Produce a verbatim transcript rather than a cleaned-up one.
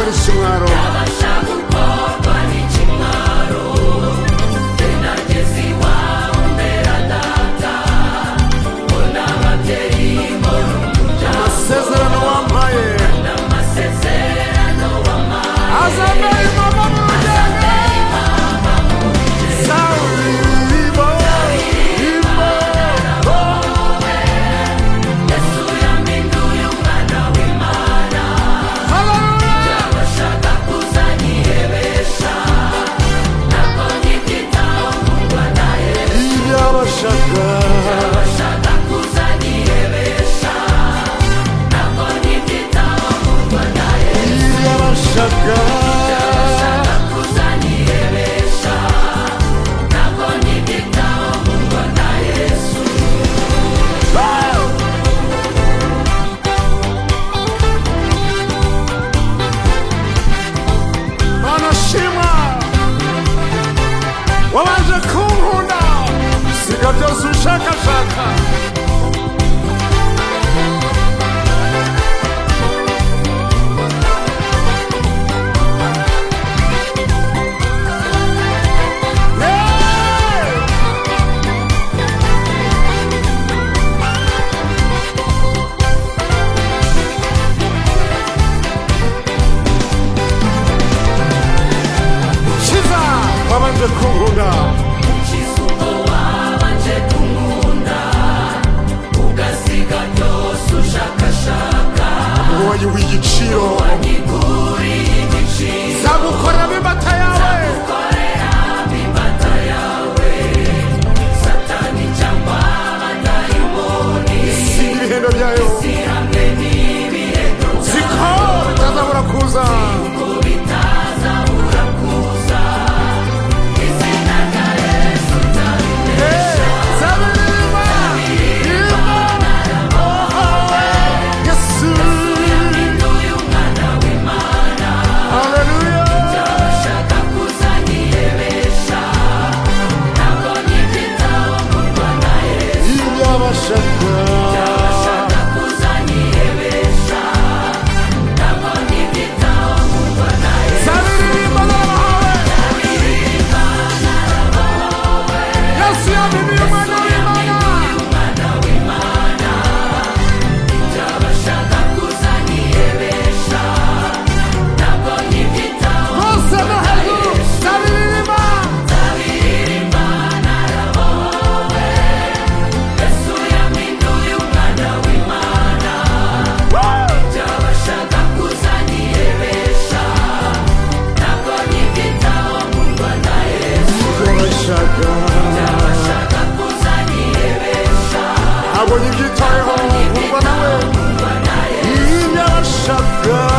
n'ikimwaro yabasha gukorwa n'ikimwaro benagezi wawe mbera data mbona ababyeyi mbona umuryango amasezerano wampaye n'amasezerano wampaye azambaye mama mu muryango Zawiribo Ibo Yesu yampinduye umwana w'Imana byabashaga kuzanyihebesha ntabwo nkibyitaho nkundwa na Yesu ibyabashaga byabashaga kuzanyihebesha ntabwo nkibyitaho nkundwa na Yesu ibyabashaga byabashaga kuzanyihebesha ntabwo nkibyitaho nkundwa na Yesu Manashima wabanje kunkunda siga byose ushakashaka Chiza wabanje kunkunda Chisuko wabanje kunkunda ugasiga byose ushakashaka umuwanyi w'igiciro wanyiguriye igiciro zagukorera b'imbata yawe ukorera imbata yawe satani cyangwa abadayimoni si ibihendo byayo si hamwe n'ibihendo ziko utazabura kuza ko bitazabura kuza izina rya Yesu nzabimesha Zabiriba Imana ohowe Yesu yampinduye umwana w'Imana Haleluya byabashaga kuzanyihebesha ntabwo nkibyitaho nkundwa na Yesu ibyabashaga byabashaga kuzanyihebesha ntabwo nkibyitaho nkundwa na Yesu Zabiriba narabahawe Yesu yampinduye umwana w'Imana umwana w'Imana byabashaga kuzanyihebesha ntabwo nkibyitaho bose no hejuru Zabiriba nzabiririmba narabohowe Yesu yampinduye umwana w'Imana byabashaga kuzanyihebesha ntabwo nkibyitaho nkundwa na Yesu ibyabashaga byabashaga kuzanyihebesha ntabwo nyibyitayeho nkundwa nawe nkundwa na Yesu ibyabashaga